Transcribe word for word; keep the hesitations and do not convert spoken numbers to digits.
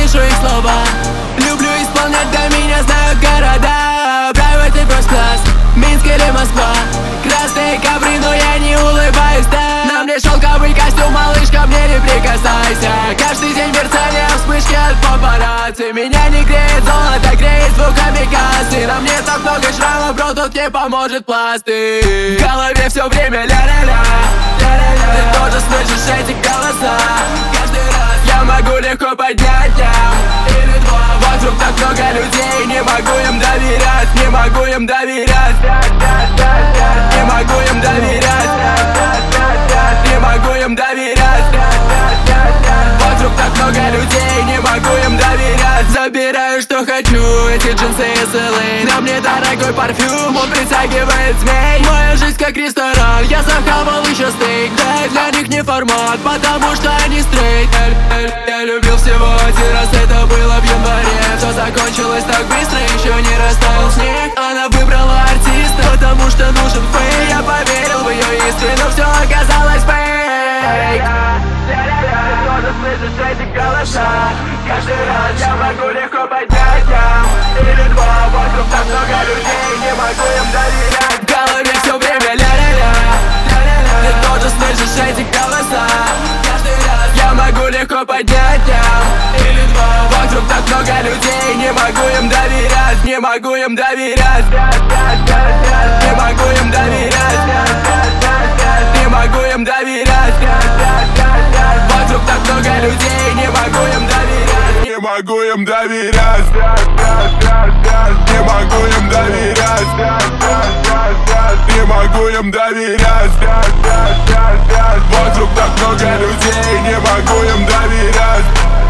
слышу их слова. Люблю исполнять для меня, знают города. Private first class, Минск или Москва. Красные ковры, но я не улыбаюсь, да. На мне шелковый костюм, малышка, мне не прикасайся. Каждый день мерцания, вспышки от папарацци. Меня не греет золото, греет звук камикадзе. На мне так много шрамов, бро, тут не поможет пластырь. В голове все время ля-ля-ля, ля-ля-ля. Ты тоже слышишь эти голоса. Каждый раз я могу легко поднять лям или два. Вокруг так много людей, не могу им доверять, не могу им доверять, не могу им доверять, не могу им доверять. Вокруг так много людей, не могу им доверять. Забираю, что хочу, эти джинсы и селы. На мне дорогой парфюм, он притягивает змей. Моя жизнь как ресторан, я захавал еще стейк. Да, для них не формат, потому что они стрейт. Я любил всего один раз, это было в январе. Все закончилось так быстро, еще не растаял снег. Она выбрала артиста, потому что нужен фейк. Я поверил в ее искренность, но все оказалось фейк. Тоже слышишь эти голоса. Каждый раз я могу легко поднять лям или два. Вокруг так много людей, не могу им доверять. В голове все время ля-ля-ля, ля-ля-ля. Ты тоже слышишь эти голоса. Каждый раз я могу легко поднять лям или два. Вокруг так много людей, не могу им доверять, не могу им доверять, не могу им доверять, не могу им доверять. Вокруг так много людей, не могу им доверять, не могу им доверять, не могу им доверять, не могу им доверять. Вокруг так много людей, не могу им доверять.